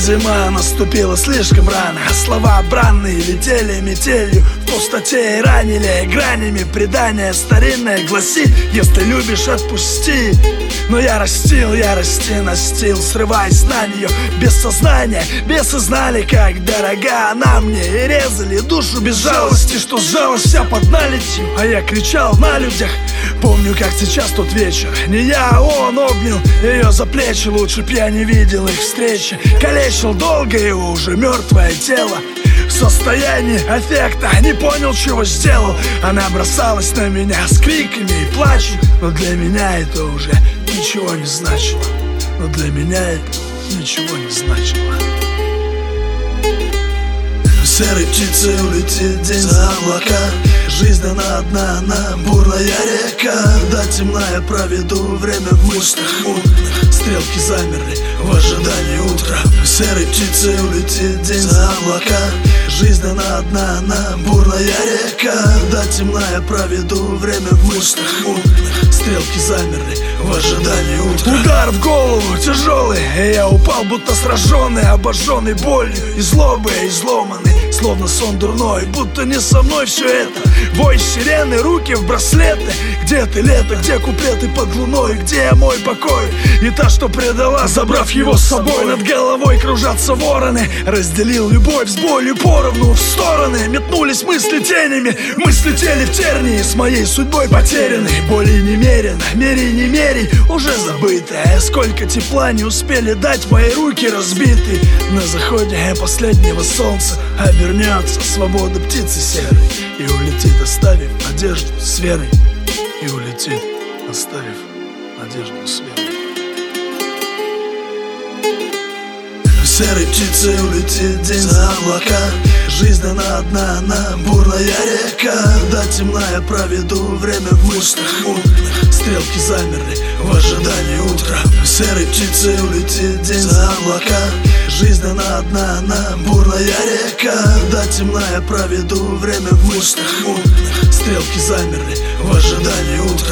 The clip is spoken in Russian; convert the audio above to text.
зима наступила слишком рано. Слова бранные летели метелью в пустоте и ранили гранями. Предание старинное гласит: если любишь, отпусти. Но я растил, настил, срываясь на нее без сознания. Бесы знали, как дорога она мне, и резали душу без жалости, что сжалась вся под налитью. А я кричал на людях. Помню, как сейчас тот вечер. Не я, а он обнял ее за плечи. Лучше б я не видел их встречи. Калечил долго его уже мертвое тело. В состоянии аффекта, не понял, чего сделал. Она бросалась на меня с криками и плачем. Но для меня это уже ничего не значило. Но для меня это ничего не значило. Серой птицей улетит день за облака. Жизнь она одна, она бурная река. Когда темна, я проведу время в мыслях мутных. Стрелки замерли в ожидании утра. Серой птицей улетит день за облака. Жизнь она одна, она бурная река. Когда темна, я проведу время в мыслях мутных. Стрелки замерли в ожидании утра. Удар в голову тяжелый, и я упал, будто сраженный, обожженный болью и злобой, изломанный, словно сон дурной, будто не со мной все это. Вой сирены, руки в браслеты. Где ты, лето, где куплеты под луной? Где мой покой? И та, что предала, забрав его с собой. Над головой кружатся вороны. Разделил любовь с болью поровну в стороны. Метнулись мысли тенями. Мы слетели в тернии, с моей судьбой потеряны. Боли немерено, мери не мерей, уже забытое. Сколько тепла не успели дать мои руки разбитые. На заходе последнего солнца обернется свобода птицы серой и улетит, оставив надежду с верой. И улетит, оставив надежду с верой. Серой птицей улетит день за облака. Жизнь она одна, она бурная река. Когда темна, я проведу время в мыслях мутных. Стрелки замерли в ожидании утра. Серой птицей улетит день за облака. Жизнь она одна, она бурная река. Когда темна, я проведу время в мыслях мутных. Стрелки замерли в ожидании утра.